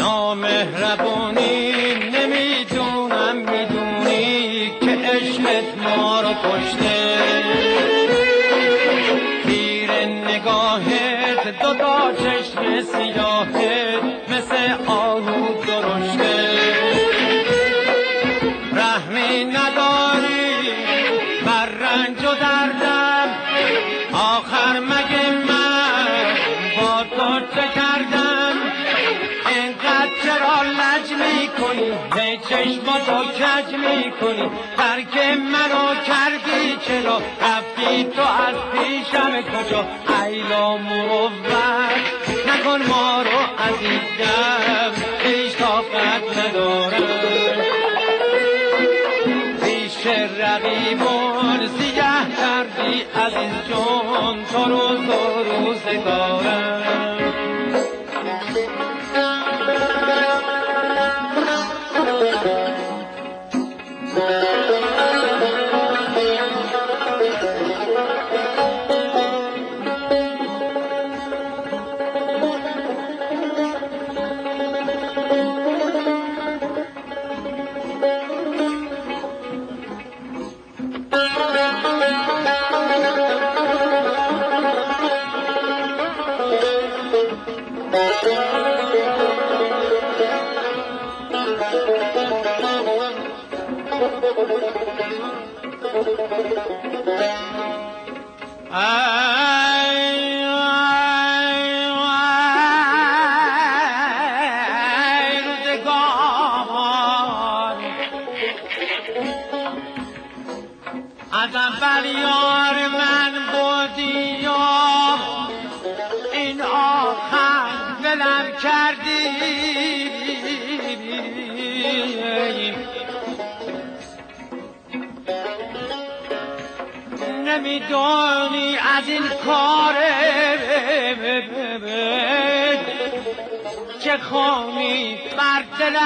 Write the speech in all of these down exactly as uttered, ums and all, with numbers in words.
نامهربونی نمیدونم میدونی که عشقت ما رو کشته تیر نگاهت دو تا چشم سیاهت مثل آهو درشته رحمی نداری بر رنج و دردم آخر مگه من با تو چه کردم اینقدر چرا لج میکنی هی چشماتو کج میکنی ترک منو کردی چرا رفتی تو از پیشم کجا ایلا مروت نکن ما رو عزیزم هیچ طاقت ندارم پیش رقیبان سیه کردی عزیز جان تو روز و روزگارم از اول یار من بودی یا این آخر ولم کردی نمیدونی از این کار چه خونی بر دلم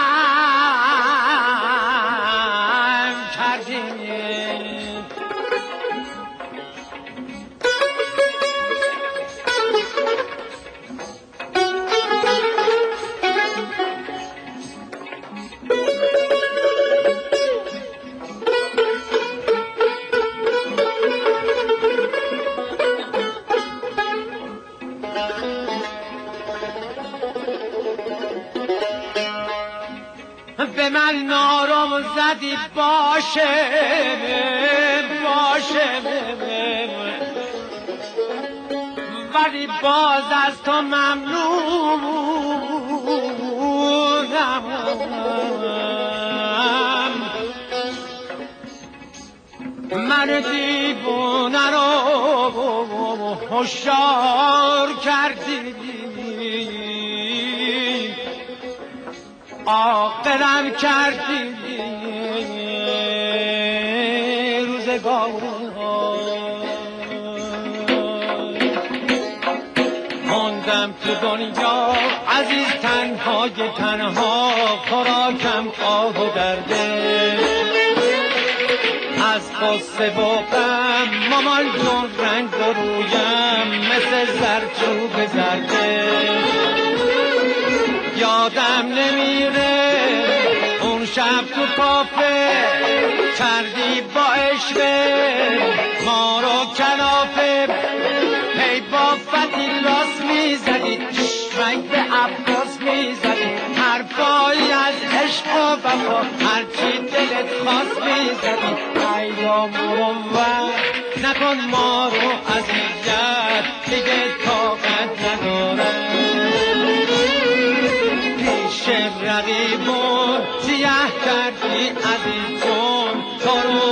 کردی به من نارم زدی باشه باشه ولی باز از تو ممنونم من دیوونه رو هوشیار کردی عاقلم کردی روزگار ماندم تو دنیا عزیز تنهای تنها خوراکم آه و درده از قصه و غم مامان جون رنگ رویم مثل زرچوب زرده یادم نمیره اون شب تو کافه کردی با عشقه ما رو کلافه هی با فتی راست میزدی چشمک به عباس میزدی حرفایی از عشق و وفا هرچی دلت خواست میزدی ایام مروت نکن ما رو اذیت دیگه طاقت ندارم پیش رقیبون سیه کردی عزیز جون تو رو